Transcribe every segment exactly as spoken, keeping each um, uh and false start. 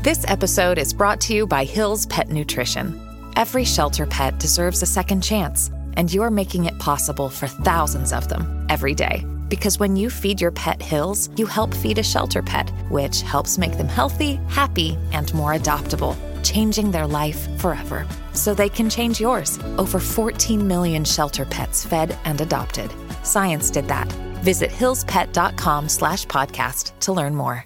This episode is brought to you by Hill's Pet Nutrition. Every shelter pet deserves a second chance, and you're making it possible for thousands of them every day. Because when you feed your pet Hill's, you help feed a shelter pet, which helps make them healthy, happy, and more adoptable, changing their life forever. So they can change yours. Over fourteen million shelter pets fed and adopted. Science did that. Visit hillspet.com slash podcast to learn more.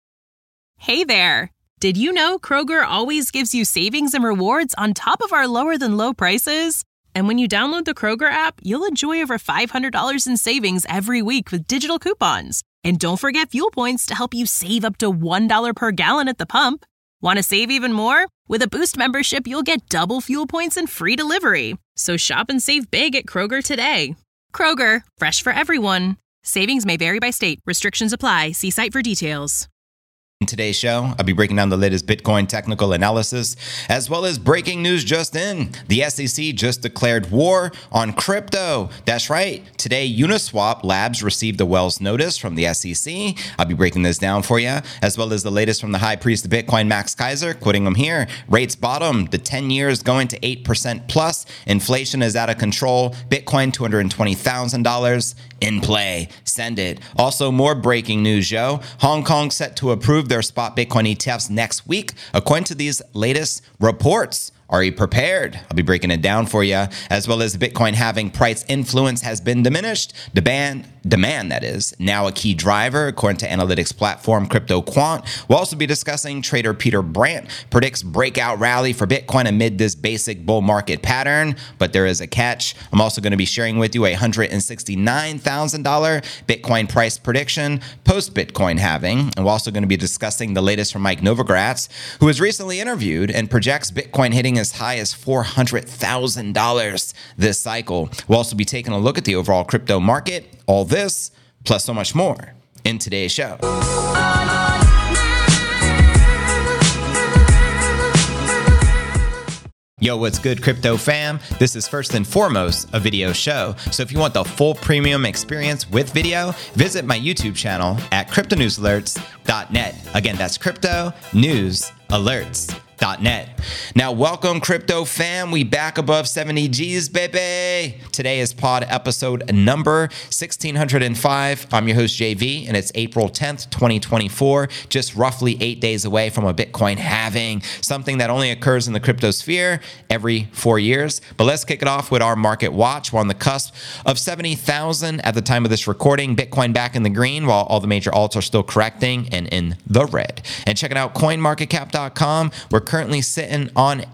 Hey there. Did you know Kroger always gives you savings and rewards on top of our lower than low prices? And when you download the Kroger app, you'll enjoy over five hundred dollars in savings every week with digital coupons. And don't forget fuel points to help you save up to one dollar per gallon at the pump. Want to save even more? With a Boost membership, you'll get double fuel points and free delivery. So shop and save big at Kroger today. Kroger, fresh for everyone. Savings may vary by state. Restrictions apply. See site for details. In today's show, I'll be breaking down the latest Bitcoin technical analysis, as well as breaking news just in. The S E C just declared war on crypto. That's right. Today, Uniswap Labs received a Wells notice from the S E C. I'll be breaking this down for you, as well as the latest from the high priest of Bitcoin, Max Keiser, quoting him here. Rates bottom. The ten years going to eight percent plus. Inflation is out of control. Bitcoin, two hundred twenty thousand dollars in play. Send it. Also, more breaking news, yo. Hong Kong set to approve their spot Bitcoin E T Fs next week, according to these latest reports. Are you prepared? I'll be breaking it down for you, as well as Bitcoin halving price influence has been diminished. Demand, demand that is, now a key driver, according to analytics platform CryptoQuant. We'll also be discussing trader Peter Brandt predicts breakout rally for Bitcoin amid this basic bull market pattern, but there is a catch. I'm also going to be sharing with you a one hundred sixty-nine thousand dollars Bitcoin price prediction post-Bitcoin halving. And we're also going to be discussing the latest from Mike Novogratz, who was recently interviewed and projects Bitcoin hitting as high as four hundred thousand dollars this cycle. We'll also be taking a look at the overall crypto market. All this, plus so much more, in today's show. Yo, what's good, crypto fam? This is first and foremost a video show. So if you want the full premium experience with video, visit my YouTube channel at crypto news alerts dot net. Again, that's crypto news alerts dot net. Now, welcome, crypto fam. We back above seventy G's, baby. Today is pod episode number sixteen oh five. I'm your host, J V, and it's April tenth, twenty twenty-four, just roughly eight days away from a Bitcoin halving, something that only occurs in the crypto sphere every four years. But let's kick it off with our market watch. We're on the cusp of seventy thousand at the time of this recording. Bitcoin back in the green, while all the major alts are still correcting and in the red. And checking out coin market cap dot com, we're currently sitting on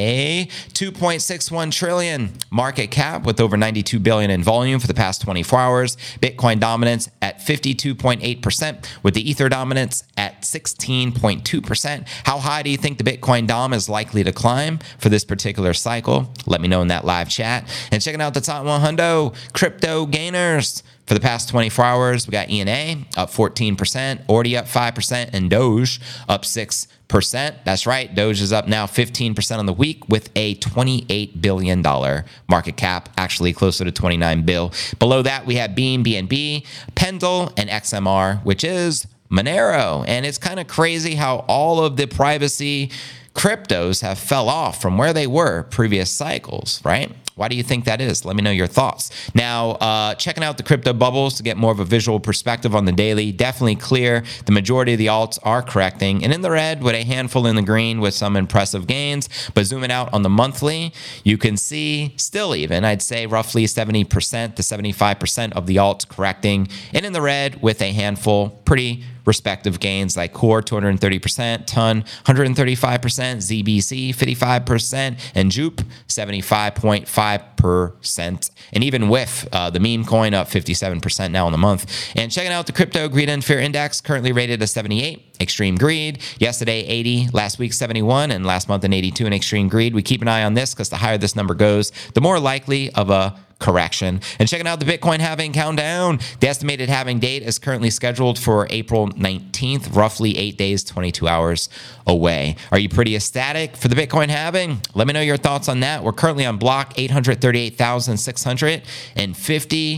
a two point six one trillion market cap with over ninety-two billion in volume for the past twenty-four hours. Bitcoin dominance at fifty-two point eight percent with the Ether dominance at sixteen point two percent. How high do you think the Bitcoin dom is likely to climb for this particular cycle? Let me know in that live chat. And checking out the top one hundred crypto gainers. For the past twenty-four hours, we got E N A up fourteen percent, Ordi up five percent, and Doge up six percent. That's right, Doge is up now fifteen percent on the week with a twenty-eight billion dollars market cap, actually closer to twenty-nine bill. Below that, we have Beam, B N B, Pendle, and X M R, which is Monero. And it's kind of crazy how all of the privacy cryptos have fell off from where they were previous cycles, right? Why do you think that is? Let me know your thoughts. Now, uh, checking out the crypto bubbles to get more of a visual perspective on the daily. Definitely clear. The majority of the alts are correcting and in the red with a handful in the green with some impressive gains. But zooming out on the monthly, you can see still even, I'd say roughly seventy percent to seventy-five percent of the alts correcting and in the red with a handful pretty respective gains like Core two hundred thirty percent, Ton one hundred thirty-five percent, Z B C fifty-five percent, and Jupe seventy-five point five percent. And even W I F, uh, the meme coin, up fifty-seven percent now in the month. And checking out the Crypto Greed and Fear Index, currently rated a seventy-eight. Extreme Greed, yesterday eighty, last week seventy-one, and last month an eighty-two in Extreme Greed. We keep an eye on this because the higher this number goes, the more likely of a correction. And checking out the Bitcoin halving countdown. The estimated halving date is currently scheduled for April nineteenth, roughly eight days, twenty-two hours away. Are you pretty ecstatic for the Bitcoin halving? Let me know your thoughts on that. We're currently on block eight hundred thirty-eight thousand six hundred fifty.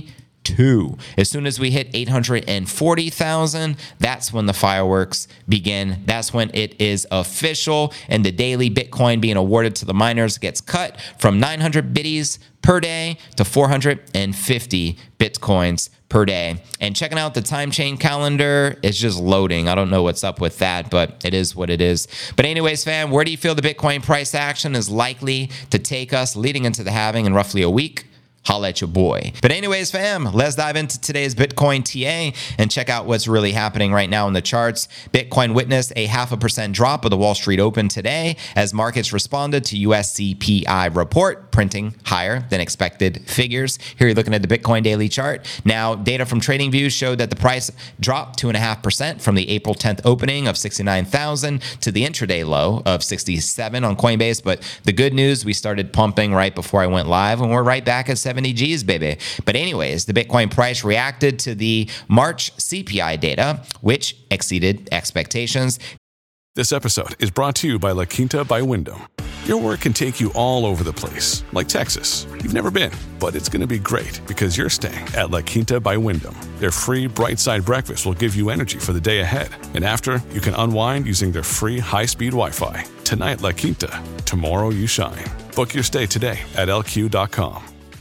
two. As soon as we hit eight hundred forty thousand, that's when the fireworks begin. That's when it is official, and the daily Bitcoin being awarded to the miners gets cut from nine hundred bitties per day to four hundred fifty Bitcoins per day. And checking out the time chain calendar, it's just loading. I don't know what's up with that, but it is what it is. But anyways, fam, where do you feel the Bitcoin price action is likely to take us leading into the halving in roughly a week? Holla at your boy. But anyways, fam, let's dive into today's Bitcoin T A and check out what's really happening right now in the charts. Bitcoin witnessed a half a percent drop of the Wall Street Open today as markets responded to U S C P I report, printing higher than expected figures. Here you're looking at the Bitcoin daily chart. Now, data from TradingView showed that the price dropped two point five percent from the April tenth opening of sixty-nine thousand to the intraday low of sixty-seven on Coinbase. But the good news, we started pumping right before I went live, and we're right back at seventy G's, baby. But anyways, the Bitcoin price reacted to the March C P I data, which exceeded expectations. This episode is brought to you by La Quinta by Wyndham. Your work can take you all over the place, like Texas. You've never been, but it's going to be great because you're staying at La Quinta by Wyndham. Their free Bright Side breakfast will give you energy for the day ahead. And after, you can unwind using their free high-speed Wi-Fi. Tonight, La Quinta. Tomorrow, you shine. Book your stay today at L Q dot com.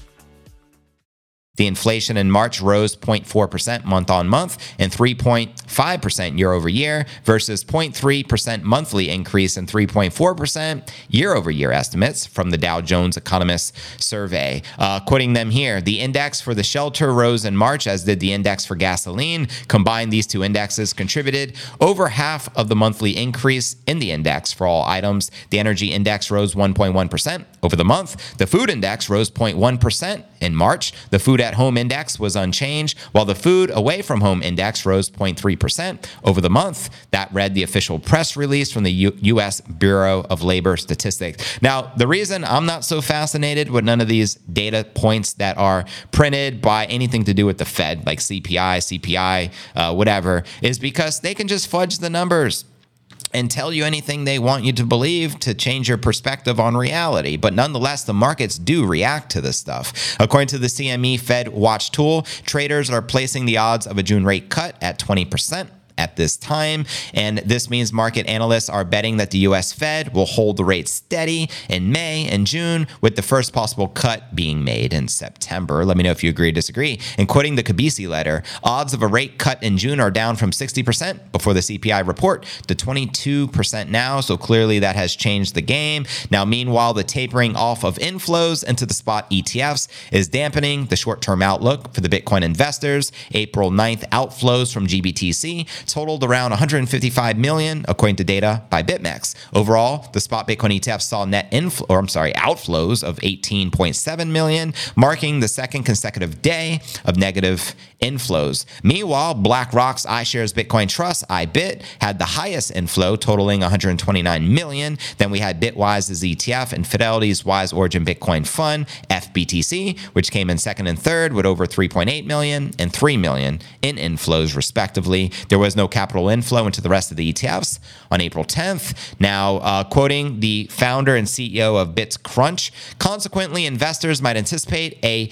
The inflation in March rose zero point four percent month on month and three point five percent year over year versus zero point three percent monthly increase and three point four percent year over year estimates from the Dow Jones Economists Survey. Uh, quoting them here, the index for the shelter rose in March, as did the index for gasoline. Combined, these two indexes contributed over half of the monthly increase in the index for all items. The energy index rose one point one percent over the month. The food index rose zero point one percent in March. The food at home index was unchanged, while the food away from home index rose zero point three percent over the month. That read the official press release from the U- U.S. Bureau of Labor Statistics. Now, the reason I'm not so fascinated with none of these data points that are printed by anything to do with the Fed, like C P I, C P I, uh, whatever, is because they can just fudge the numbers and tell you anything they want you to believe to change your perspective on reality. But nonetheless, the markets do react to this stuff. According to the C M E Fed Watch tool, traders are placing the odds of a June rate cut at twenty percent. At this time, and this means market analysts are betting that the U S Fed will hold the rate steady in May and June, with the first possible cut being made in September. Let me know if you agree or disagree. And quoting the Kabisi letter, odds of a rate cut in June are down from sixty percent before the C P I report to twenty-two percent now, so clearly that has changed the game. Now, meanwhile, the tapering off of inflows into the spot E T Fs is dampening the short-term outlook for the Bitcoin investors. April ninth outflows from G B T C totaled around one hundred fifty-five million, according to data by BitMEX. Overall, the spot Bitcoin E T F saw net inflow, or I'm sorry, outflows of eighteen point seven million, marking the second consecutive day of negative inflows. Meanwhile, BlackRock's iShares Bitcoin Trust, I B I T, had the highest inflow, totaling one hundred twenty-nine million. Then we had Bitwise's E T F and Fidelity's Wise Origin Bitcoin Fund, F B T C, which came in second and third with over three point eight million and three million in inflows, respectively. There was no capital inflow into the rest of the E T Fs on April tenth. Now, uh, quoting the founder and C E O of BitsCrunch, consequently, investors might anticipate a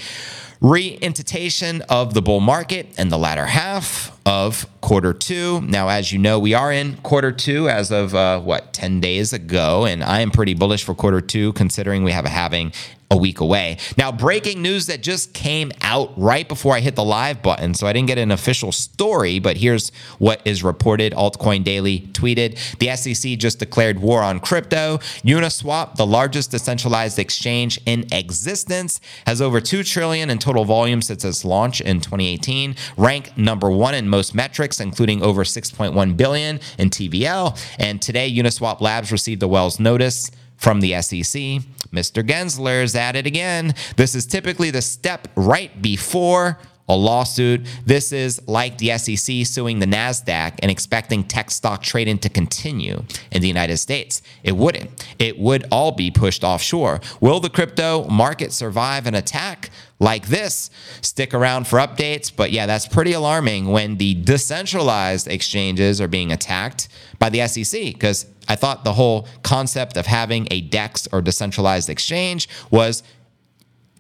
re-entitation of the bull market in the latter half of quarter two. Now, as you know, we are in quarter two as of, uh, what, ten days ago, and I am pretty bullish for quarter two, considering we have a halving a week away. Now, breaking news that just came out right before I hit the live button, so I didn't get an official story, but here's what is reported. Altcoin Daily tweeted, the S E C just declared war on crypto. Uniswap, the largest decentralized exchange in existence, has over two trillion dollars in total volume since its launch in twenty eighteen, ranked number one in most metrics, including over six point one billion dollars in T V L. And today, Uniswap Labs received a Wells notice from the S E C. Mister Gensler is at it again. This is typically the step right before a lawsuit. This is like the S E C suing the NASDAQ and expecting tech stock trading to continue in the United States. It wouldn't. It would all be pushed offshore. Will the crypto market survive an attack like this? Stick around for updates. But yeah, that's pretty alarming when the decentralized exchanges are being attacked by the S E C, because I thought the whole concept of having a DEX or decentralized exchange was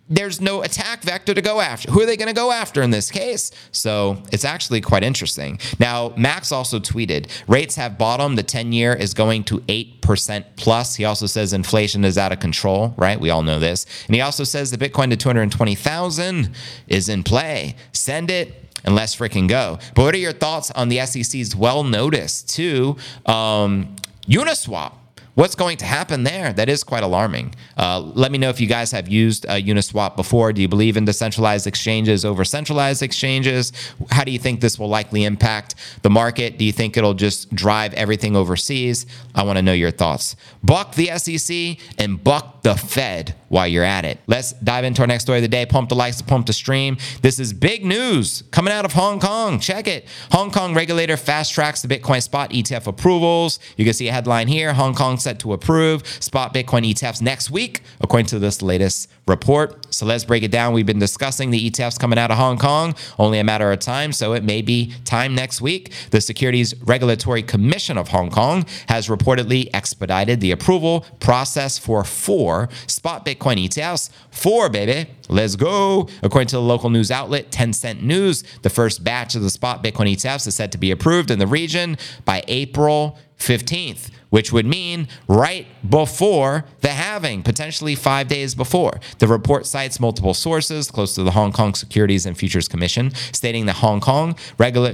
there's no attack vector to go after. Who are they going to go after in this case? So it's actually quite interesting. Now, Max also tweeted, rates have bottomed. The ten-year is going to eight percent plus. He also says inflation is out of control, right? We all know this. And he also says the Bitcoin to two hundred twenty thousand is in play. Send it and let's freaking go. But what are your thoughts on the S E C's well-noticed to um, Uniswap? What's going to happen there? That is quite alarming. Uh, let me know if you guys have used uh, Uniswap before. Do you believe in decentralized exchanges over centralized exchanges? How do you think this will likely impact the market? Do you think it'll just drive everything overseas? I want to know your thoughts. Buck the S E C and buck the Fed while you're at it. Let's dive into our next story of the day. Pump the likes, pump the stream. This is big news coming out of Hong Kong. Check it. Hong Kong regulator fast tracks the Bitcoin spot E T F approvals. You can see a headline here. Hong Kong set to approve spot Bitcoin E T Fs next week, according to this latest report. So let's break it down. We've been discussing the E T Fs coming out of Hong Kong, only a matter of time, so it may be time next week. The Securities Regulatory Commission of Hong Kong has reportedly expedited the approval process for four spot Bitcoin E T Fs. Four, baby. Let's go. According to the local news outlet Tencent News, the first batch of the spot Bitcoin E T Fs is set to be approved in the region by April fifteenth, which would mean right before the halving, potentially five days before. The report cites multiple sources close to the Hong Kong Securities and Futures Commission, stating that Hong Kong regular...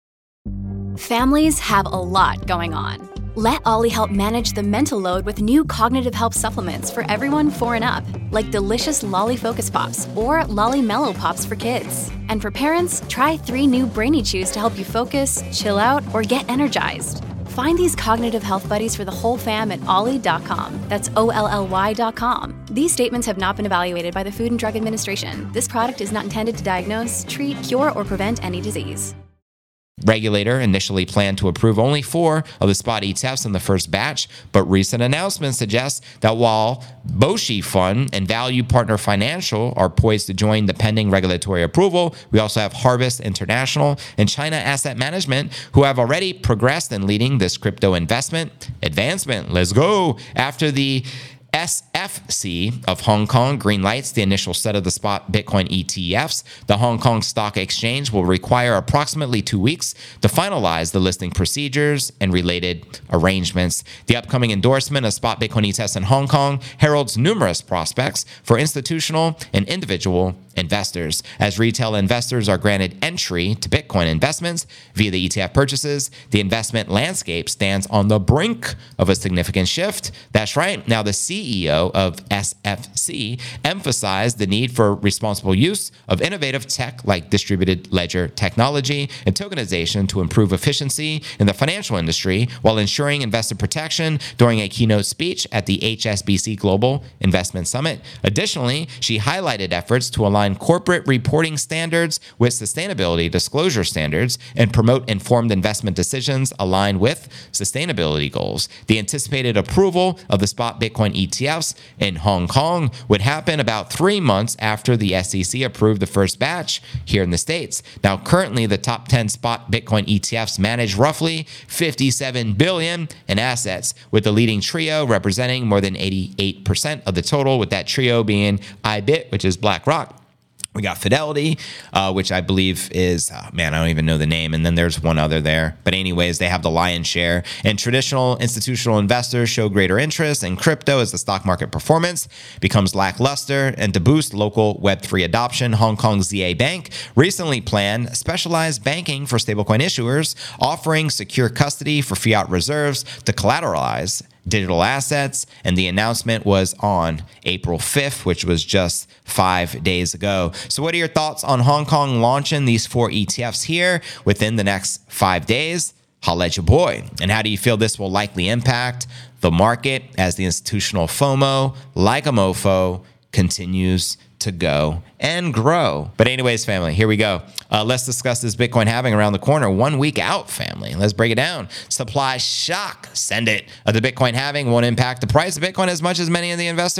Families have a lot going on. Let Ollie help manage the mental load with new cognitive help supplements for everyone four and up, like delicious Lolly Focus Pops or Lolly Mellow Pops for kids. And for parents, try three new Brainy Chews to help you focus, chill out, or get energized. Find these cognitive health buddies for the whole fam at ollie dot com. That's O L L Y dot com. These statements have not been evaluated by the Food and Drug Administration. This product is not intended to diagnose, treat, cure, or prevent any disease. Regulator initially planned to approve only four of the spot E T Fs in the first batch, but recent announcements suggest that while Boshi Fund and Value Partner Financial are poised to join the pending regulatory approval, we also have Harvest International and China Asset Management, who have already progressed in leading this crypto investment advancement. Let's go. After the S F C of Hong Kong greenlights the initial set of the spot Bitcoin E T Fs, the Hong Kong Stock Exchange will require approximately two weeks to finalize the listing procedures and related arrangements. The upcoming endorsement of spot Bitcoin E T Fs in Hong Kong heralds numerous prospects for institutional and individual investors. As retail investors are granted entry to Bitcoin investments via the E T F purchases, the investment landscape stands on the brink of a significant shift. That's right. Now, the C E O of S F C emphasized the need for responsible use of innovative tech like distributed ledger technology and tokenization to improve efficiency in the financial industry while ensuring investor protection during a keynote speech at the H S B C Global Investment Summit. Additionally, she highlighted efforts to align corporate reporting standards with sustainability disclosure standards and promote informed investment decisions aligned with sustainability goals. The anticipated approval of the spot Bitcoin E T Fs in Hong Kong would happen about three months after the S E C approved the first batch here in the States. Now, currently, the top ten spot Bitcoin E T Fs manage roughly fifty-seven billion dollars in assets, with the leading trio representing more than eighty-eight percent of the total, with that trio being I B I T, which is BlackRock. We got Fidelity, uh, which I believe is, oh man, I don't even know the name. And then there's one other there. But anyways, they have the lion's share. And traditional institutional investors show greater interest in crypto as the stock market performance becomes lackluster. And to boost local Web three adoption, Hong Kong Z A Bank recently planned specialized banking for stablecoin issuers, offering secure custody for fiat reserves to collateralize digital assets, and the announcement was on April fifth, which was just five days ago. So what are your thoughts on Hong Kong launching these four E T Fs here within the next five days? Holla at your boy. And how do you feel this will likely impact the market as the institutional FOMO, like a mofo, continues to go and grow? But anyways, family, here we go. Uh, let's discuss this Bitcoin halving around the corner, one week out, family. Let's break it down. Supply shock, send it. Uh, the Bitcoin halving won't impact the price of Bitcoin as much as many of the investors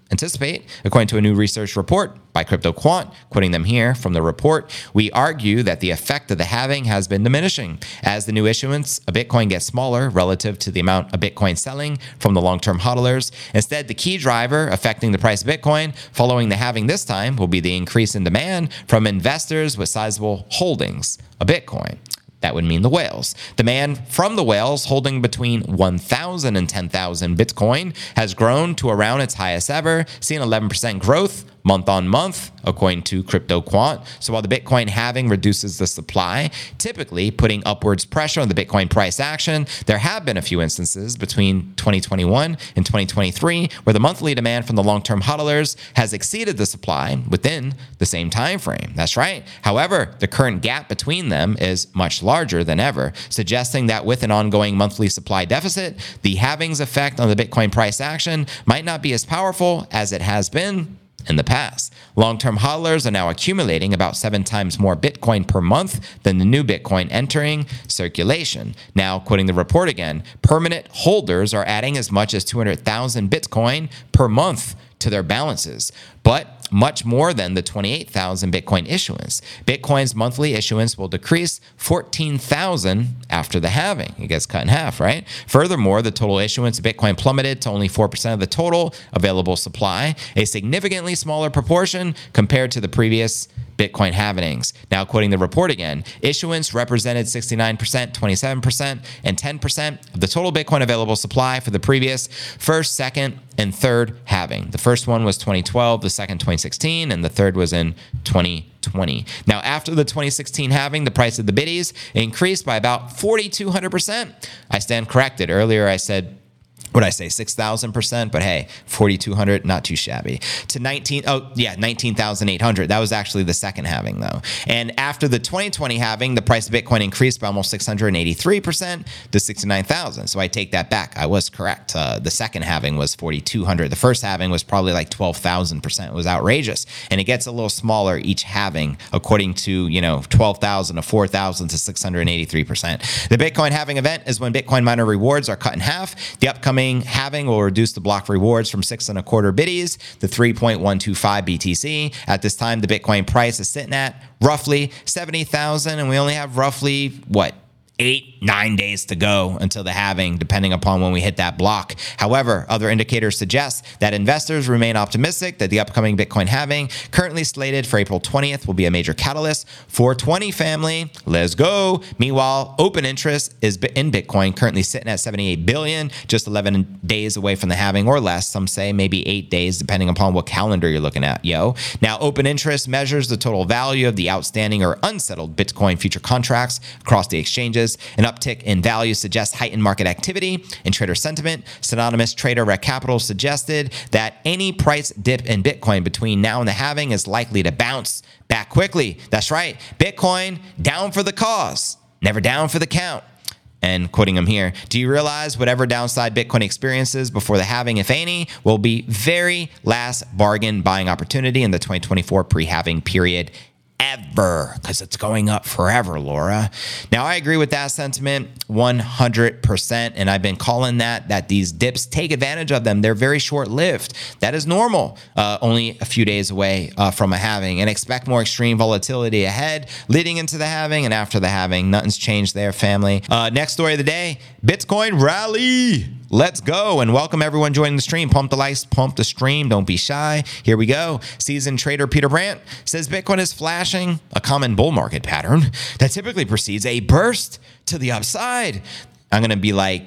anticipate. According to a new research report by CryptoQuant, quoting them here from the report, we argue that the effect of the halving has been diminishing. As the new issuance of Bitcoin gets smaller relative to the amount of Bitcoin selling from the long-term hodlers, instead, the key driver affecting the price of Bitcoin following the halving this time will be the increase in demand from investors with sizable holdings of Bitcoin. That would mean the whales. Demand from the whales holding between one thousand and ten thousand Bitcoin has grown to around its highest ever, seeing eleven percent growth month on month, according to CryptoQuant. So while the Bitcoin halving reduces the supply, typically putting upwards pressure on the Bitcoin price action, there have been a few instances between twenty twenty-one and twenty twenty-three where the monthly demand from the long-term hodlers has exceeded the supply within the same time frame. That's right. However, the current gap between them is much larger than ever, suggesting that with an ongoing monthly supply deficit, the halving's effect on the Bitcoin price action might not be as powerful as it has been in the past. Long-term hodlers are now accumulating about seven times more Bitcoin per month than the new Bitcoin entering circulation. Now, quoting the report again, permanent holders are adding as much as two hundred thousand Bitcoin per month to their balances, but much more than the twenty-eight thousand Bitcoin issuance. Bitcoin's monthly issuance will decrease fourteen thousand after the halving. It gets cut in half, right? Furthermore, the total issuance of Bitcoin plummeted to only four percent of the total available supply, a significantly smaller proportion compared to the previous Bitcoin halvings. Now, quoting the report again, issuance represented sixty-nine percent, twenty-seven percent, and ten percent of the total Bitcoin available supply for the previous first, second, and third halving. The first one was twenty twelve, the second twenty sixteen, and the third was in twenty twenty. Now, after the twenty sixteen halving, the price of the biddies increased by about forty-two hundred percent. I stand corrected. Earlier, I said, what did I say, six thousand percent? But hey, forty-two hundred, not too shabby. To nineteen, oh yeah, nineteen thousand eight hundred. That was actually the second halving though. And after the twenty twenty halving, the price of Bitcoin increased by almost six hundred eighty-three percent to sixty-nine thousand. So I take that back. I was correct. Uh, the second halving was forty-two hundred. The first halving was probably like twelve thousand percent. It was outrageous. And it gets a little smaller each halving according to, you know, twelve thousand to four thousand to six hundred eighty-three percent. The Bitcoin halving event is when Bitcoin miner rewards are cut in half. The upcoming halving will reduce the block rewards from six and a quarter biddies to three point one two five B T C. At this time, the Bitcoin price is sitting at roughly seventy thousand, and we only have roughly, what, eight, nine days to go until the halving, depending upon when we hit that block. However, other indicators suggest that investors remain optimistic that the upcoming Bitcoin halving, currently slated for April twentieth, will be a major catalyst. four twenty family, let's go. Meanwhile, open interest is in Bitcoin, currently sitting at seventy-eight billion, just eleven days away from the halving or less. Some say maybe eight days, depending upon what calendar you're looking at, yo. Now, open interest measures the total value of the outstanding or unsettled Bitcoin future contracts across the exchanges. An uptick in value suggests heightened market activity and trader sentiment. Synonymous Trader Rec Capital suggested that any price dip in Bitcoin between now and the halving is likely to bounce back quickly. That's right. Bitcoin down for the cause, never down for the count. And quoting him here, do you realize whatever downside Bitcoin experiences before the halving, if any, will be very last bargain buying opportunity in the twenty twenty-four pre-halving period ever, because it's going up forever, Laura. Now, I agree with that sentiment one hundred percent, and I've been calling that, that these dips, take advantage of them. They're very short-lived. That is normal, uh, only a few days away uh, from a halving, and expect more extreme volatility ahead, leading into the halving and after the halving. Nothing's changed there, family. Uh, next story of the day, Bitcoin rally. Let's go, and welcome everyone joining the stream. Pump the likes, pump the stream. Don't be shy. Here we go. Seasoned trader Peter Brandt says Bitcoin is flashing a common bull market pattern that typically precedes a burst to the upside. I'm going to be like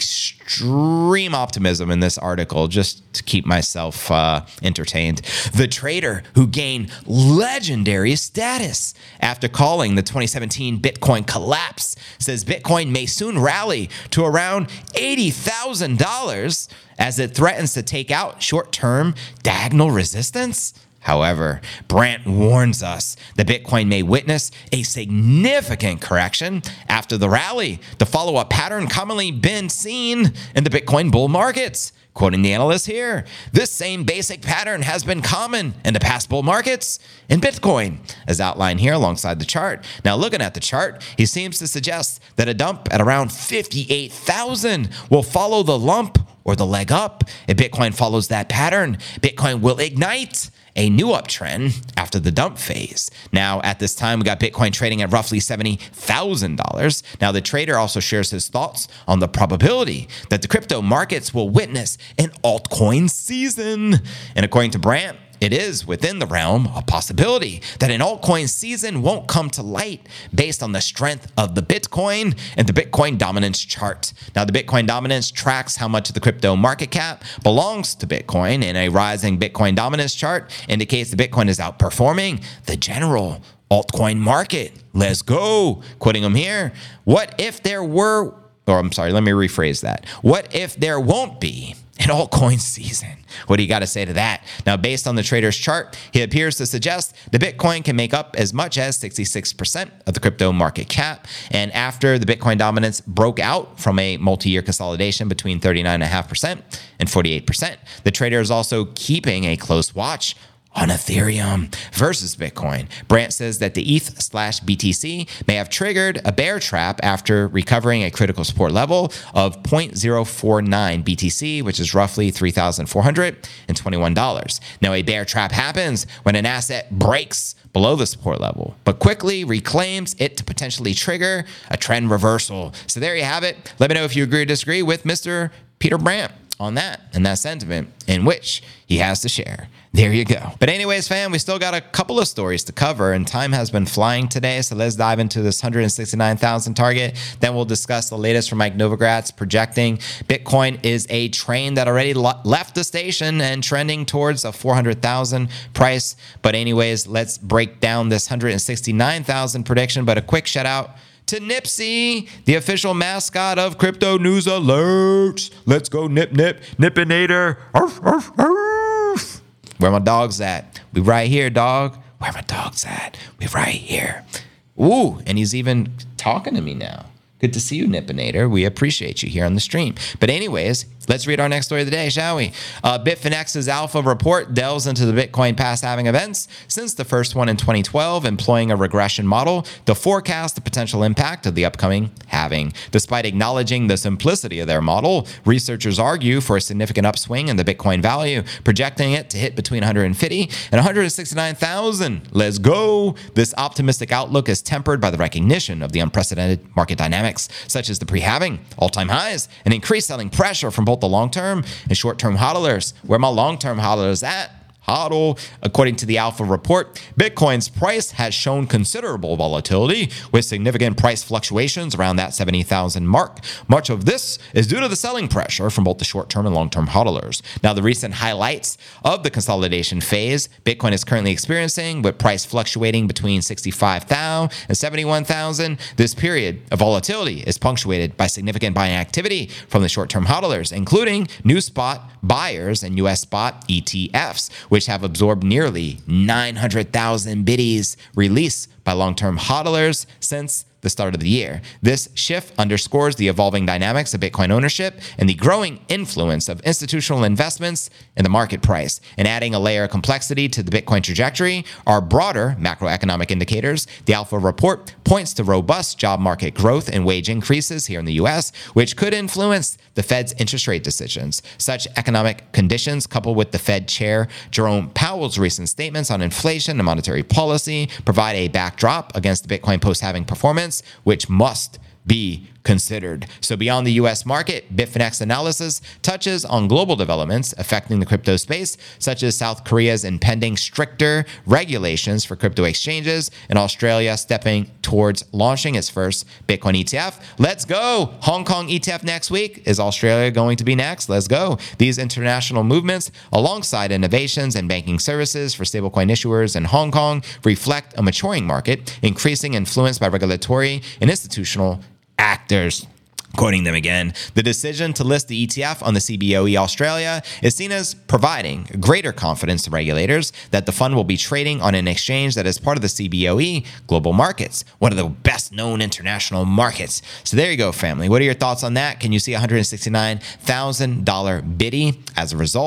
extreme optimism in this article just to keep myself uh, entertained. The trader who gained legendary status after calling the twenty seventeen Bitcoin collapse says Bitcoin may soon rally to around eighty thousand dollars as it threatens to take out short-term diagonal resistance. However, Brandt warns us that Bitcoin may witness a significant correction after the rally, the follow-up pattern commonly been seen in the Bitcoin bull markets. Quoting the analyst here, this same basic pattern has been common in the past bull markets in Bitcoin, as outlined here alongside the chart. Now, looking at the chart, he seems to suggest that a dump at around fifty-eight thousand will follow the lump or the leg up. If Bitcoin follows that pattern, Bitcoin will ignite a new uptrend after the dump phase. Now, at this time, we got Bitcoin trading at roughly seventy thousand dollars. Now, the trader also shares his thoughts on the probability that the crypto markets will witness an altcoin season. And according to Brandt, it is within the realm of possibility that an altcoin season won't come to light based on the strength of the Bitcoin and the Bitcoin dominance chart. Now, the Bitcoin dominance tracks how much of the crypto market cap belongs to Bitcoin, and a rising Bitcoin dominance chart indicates the Bitcoin is outperforming the general altcoin market. Let's go. Quoting him here. What if there were, or I'm sorry, let me rephrase that. What if there won't be an altcoin season? What do you got to say to that? Now, based on the trader's chart, he appears to suggest the Bitcoin can make up as much as sixty-six percent of the crypto market cap. And after the Bitcoin dominance broke out from a multi-year consolidation between thirty-nine point five percent and forty-eight percent, the trader is also keeping a close watch on Ethereum versus Bitcoin. Brandt says that the E T H slash B T C may have triggered a bear trap after recovering a critical support level of zero point zero four nine B T C, which is roughly three thousand four hundred twenty-one dollars. Now, a bear trap happens when an asset breaks below the support level, but quickly reclaims it to potentially trigger a trend reversal. So there you have it. Let me know if you agree or disagree with Mister Peter Brandt on that and that sentiment in which he has to share. There you go. But anyways, fam, we still got a couple of stories to cover, and time has been flying today. So let's dive into this one hundred sixty-nine thousand target. Then we'll discuss the latest from Mike Novogratz projecting Bitcoin is a train that already lo- left the station and trending towards a four hundred thousand price. But anyways, let's break down this one hundred sixty-nine thousand prediction. But a quick shout out to Nipsey, the official mascot of Crypto News Alerts. Let's go, Nip Nip, Nippinator. Arf, arf, arf. Where my dog's at? We right here, dog. Where my dog's at? We right here. Ooh, and he's even talking to me now. Good to see you, Nippinator. We appreciate you here on the stream. But anyways, let's read our next story of the day, shall we? Uh, Bitfinex's Alpha report delves into the Bitcoin past halving events since the first one in twenty twelve, employing a regression model to forecast the potential impact of the upcoming halving. Despite acknowledging the simplicity of their model, researchers argue for a significant upswing in the Bitcoin value, projecting it to hit between one hundred fifty and one hundred sixty-nine thousand. Let's go. This optimistic outlook is tempered by the recognition of the unprecedented market dynamics, such as the pre-halving, all-time highs, and increased selling pressure from both the long-term and short-term hodlers. Where my long-term hodlers at? Hodl. According to the Alpha report, Bitcoin's price has shown considerable volatility with significant price fluctuations around that seventy thousand mark. Much of this is due to the selling pressure from both the short-term and long-term hodlers. Now, the recent highlights of the consolidation phase Bitcoin is currently experiencing, with price fluctuating between sixty-five thousand and seventy-one thousand. This period of volatility is punctuated by significant buying activity from the short-term hodlers, including new spot buyers and U S spot E T Fs, which have absorbed nearly nine hundred thousand biddies released by long-term hodlers since the start of the year. This shift underscores the evolving dynamics of Bitcoin ownership and the growing influence of institutional investments in the market price. And adding a layer of complexity to the Bitcoin trajectory are broader macroeconomic indicators. The Alpha report points to robust job market growth and wage increases here in the U S, which could influence the Fed's interest rate decisions. Such economic conditions, coupled with the Fed Chair Jerome Powell's recent statements on inflation and monetary policy, provide a backdrop against the Bitcoin post-halving performance, which must be considered. So beyond the U S market, Bitfinex analysis touches on global developments affecting the crypto space, such as South Korea's impending stricter regulations for crypto exchanges and Australia stepping towards launching its first Bitcoin E T F. Let's go. Hong Kong E T F next week. Is Australia going to be next? Let's go. These international movements, alongside innovations in banking services for stablecoin issuers in Hong Kong, reflect a maturing market, increasing influence by regulatory and institutional actors. Quoting them again, the decision to list the E T F on the C B O E Australia is seen as providing greater confidence to regulators that the fund will be trading on an exchange that is part of the C B O E global markets, one of the best known international markets. So there you go, family. What are your thoughts on that? Can you see one hundred sixty-nine thousand dollars biddy as a result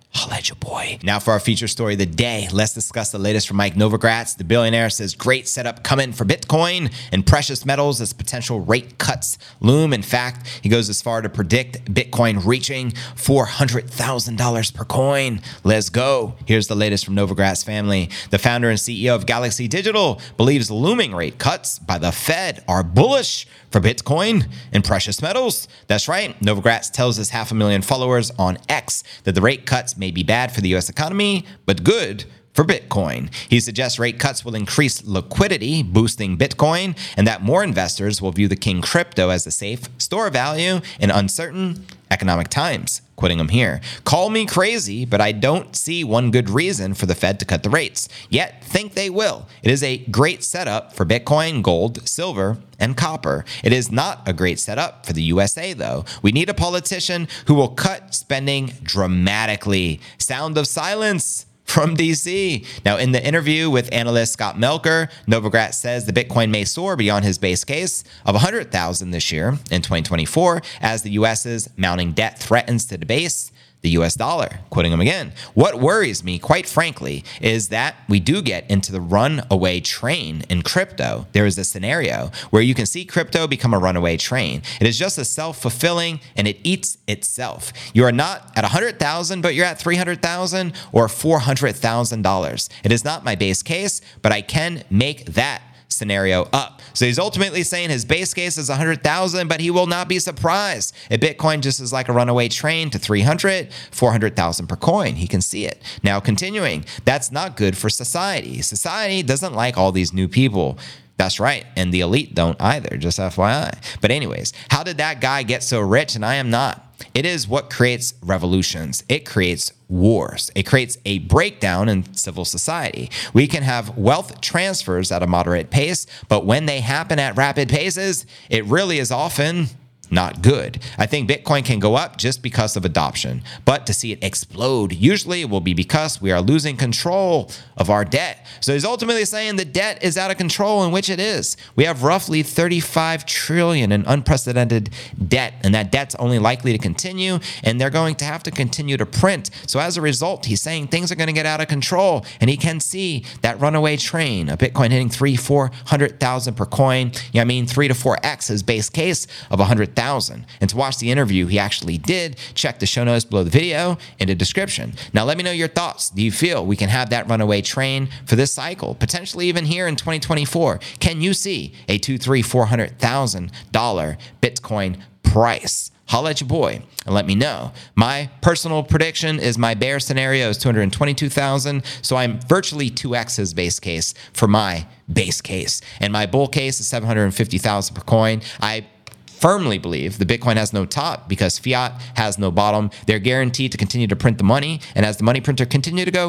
Holla at your boy. Now for our feature story of the day, let's discuss the latest from Mike Novogratz. The billionaire says great setup coming for Bitcoin and precious metals as potential rate cuts loom. In fact, he goes as far to predict Bitcoin reaching four hundred thousand dollars per coin. Let's go. Here's the latest from Novogratz family. The founder and C E O of Galaxy Digital believes looming rate cuts by the Fed are bullish for Bitcoin and precious metals. That's right. Novogratz tells his half a million followers on X that the rate cuts may be bad for the U S economy, but good for Bitcoin. He suggests rate cuts will increase liquidity, boosting Bitcoin, and that more investors will view the king crypto as a safe store of value in uncertain economic times. Quoting him here, call me crazy, but I don't see one good reason for the Fed to cut the rates, yet think they will. It is a great setup for Bitcoin, gold, silver, and copper. It is not a great setup for the U S A, though. We need a politician who will cut spending dramatically. Sound of silence from D C. Now, in the interview with analyst Scott Melker, Novogratz says the Bitcoin may soar beyond his base case of one hundred thousand this year in twenty twenty-four as the US's mounting debt threatens to debase the U S dollar. Quoting him again, what worries me, quite frankly, is that we do get into the runaway train in crypto. There is a scenario where you can see crypto become a runaway train. It is just a self-fulfilling and it eats itself. You are not at one hundred thousand, but you're at three hundred thousand or four hundred thousand dollars. It is not my base case, but I can make that scenario up. So he's ultimately saying his base case is one hundred thousand, but he will not be surprised if Bitcoin just is like a runaway train to three hundred, four hundred thousand per coin. He can see it. Now continuing, that's not good for society. Society doesn't like all these new people. That's right. And the elite don't either, just F Y I. But anyways, how did that guy get so rich and I am not? It is what creates revolutions. It creates wars. It creates a breakdown in civil society. We can have wealth transfers at a moderate pace, but when they happen at rapid paces, it really is often not good. I think Bitcoin can go up just because of adoption, but to see it explode, usually it will be because we are losing control of our debt. So he's ultimately saying the debt is out of control, in which it is. We have roughly thirty-five trillion in unprecedented debt, and that debt's only likely to continue, and they're going to have to continue to print. So as a result, he's saying things are going to get out of control, and he can see that runaway train of Bitcoin hitting three, four hundred thousand per coin. Yeah, I mean three to four x his base case of one hundred thousand. And to watch the interview he actually did, check the show notes below the video in the description. Now let me know your thoughts. Do you feel we can have that runaway train for this cycle, potentially even here in twenty twenty-four? Can you see a two, three, four hundred thousand dollar Bitcoin price? Holla at your boy and let me know. My personal prediction is my bear scenario is two hundred twenty-two thousand, so I'm virtually two x his base case for my base case. And my bull case is seven hundred fifty thousand per coin. I firmly believe the Bitcoin has no top because fiat has no bottom. They're guaranteed to continue to print the money, and as the money printer continue to go,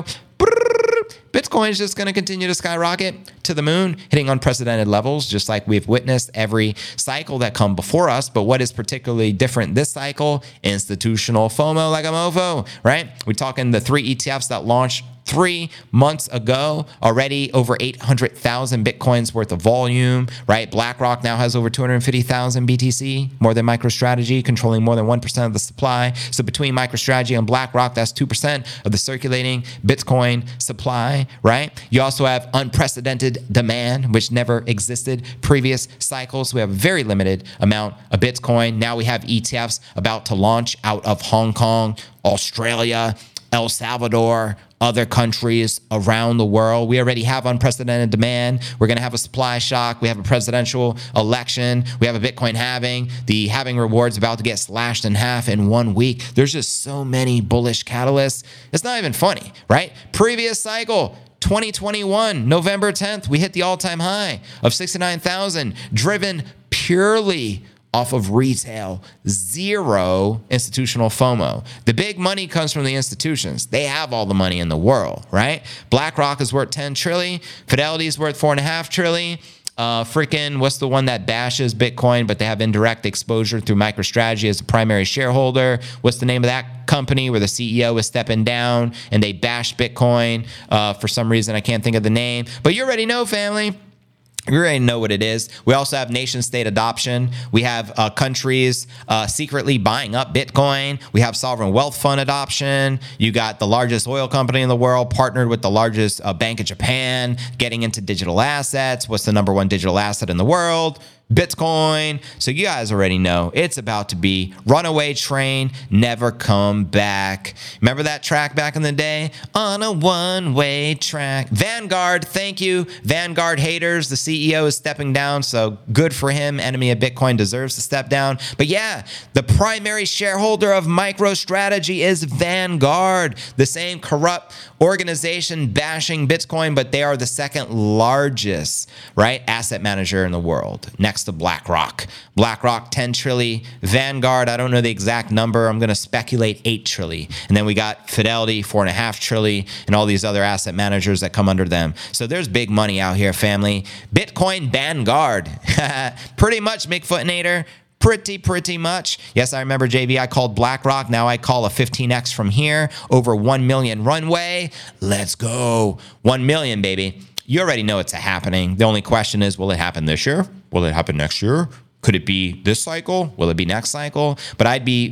Bitcoin is just going to continue to skyrocket to the moon, hitting unprecedented levels, just like we've witnessed every cycle that come before us. But what is particularly different this cycle? Institutional FOMO like a mofo, right? We're talking the three E T Fs that launched three months ago, already over eight hundred thousand Bitcoins worth of volume, right? BlackRock now has over two hundred fifty thousand B T C, more than MicroStrategy, controlling more than one percent of the supply. So between MicroStrategy and BlackRock, that's two percent of the circulating Bitcoin supply, right? You also have unprecedented demand, which never existed previous cycles. We have a very limited amount of Bitcoin. Now we have E T Fs about to launch out of Hong Kong, Australia, El Salvador, other countries around the world. We already have unprecedented demand. We're going to have a supply shock. We have a presidential election. We have a Bitcoin halving. The halving rewards about to get slashed in half in one week. There's just so many bullish catalysts. It's not even funny, right? Previous cycle, twenty twenty-one, November tenth, we hit the all-time high of sixty-nine thousand, driven purely off of retail, zero institutional FOMO. The big money comes from the institutions. They have all the money in the world, right? BlackRock is worth ten trillion. Fidelity is worth four and a half trillion. Uh, freaking, what's the one that bashes Bitcoin, but they have indirect exposure through MicroStrategy as a primary shareholder? What's the name of that company where the C E O is stepping down and they bash Bitcoin uh, for some reason? I can't think of the name, but you already know, family. We already know what it is. We also have nation state adoption. We have uh, countries uh, secretly buying up Bitcoin. We have sovereign wealth fund adoption. You got the largest oil company in the world partnered with the largest uh, Bank of Japan, getting into digital assets. What's the number one digital asset in the world? Bitcoin. So you guys already know it's about to be runaway train, never come back. Remember that track back in the day? On a one-way track. Vanguard, thank you. Vanguard haters, the C E O is stepping down, so good for him. Enemy of Bitcoin deserves to step down. But yeah, the primary shareholder of MicroStrategy is Vanguard, the same corrupt organization bashing Bitcoin, but they are the second largest, right, asset manager in the world, next to BlackRock. BlackRock, ten trillion. Vanguard, I don't know the exact number. I'm going to speculate eight trillion. And then we got Fidelity, four and a half trillion, and all these other asset managers that come under them. So there's big money out here, family. Bitcoin Vanguard. Pretty much, Bigfootinator. Pretty, pretty much. Yes, I remember, J V, I called BlackRock. Now I call a fifteen X from here. Over one million runway. Let's go. one million, baby. You already know it's happening. The only question is, will it happen this year? Will it happen next year? Could it be this cycle? Will it be next cycle? But I'd be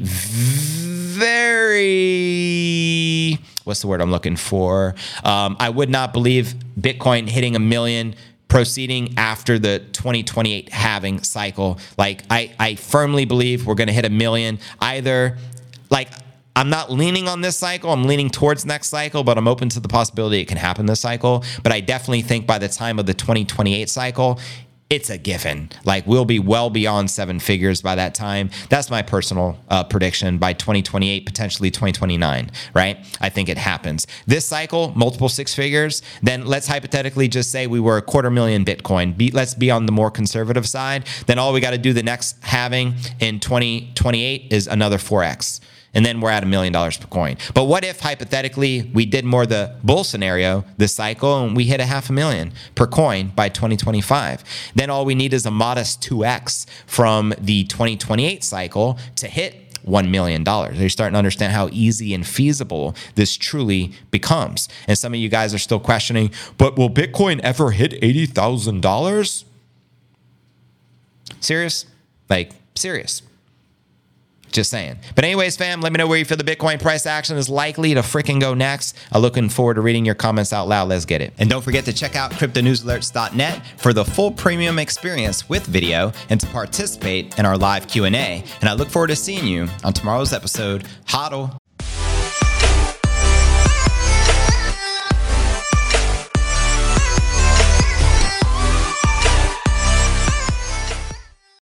very, what's the word I'm looking for? Um, I would not believe Bitcoin hitting a million proceeding after the twenty twenty-eight halving cycle. Like, I, I firmly believe we're going to hit a million. Either, like, I'm not leaning on this cycle. I'm leaning towards next cycle, but I'm open to the possibility it can happen this cycle. But I definitely think by the time of the twenty twenty-eight cycle, it's a given. Like, we'll be well beyond seven figures by that time. That's my personal uh, prediction by twenty twenty-eight, potentially twenty twenty-nine, right? I think it happens. This cycle, multiple six figures, then let's hypothetically just say we were a quarter million Bitcoin. Be, let's be on the more conservative side. Then all we got to do the next halving in twenty twenty-eight is another four X. And then we're at a million dollars per coin. But what if, hypothetically, we did more the bull scenario this cycle and we hit a half a million per coin by twenty twenty-five? Then all we need is a modest two X from the twenty twenty-eight cycle to hit one million dollars. You're starting to understand how easy and feasible this truly becomes. And some of you guys are still questioning, but will Bitcoin ever hit eighty thousand dollars? Serious? Like, serious. Just saying. But anyways, fam, let me know where you feel the Bitcoin price action is likely to freaking go next. I'm looking forward to reading your comments out loud. Let's get it. And don't forget to check out crypto news alerts dot net for the full premium experience with video and to participate in our live Q and A. And I look forward to seeing you on tomorrow's episode. Hodl.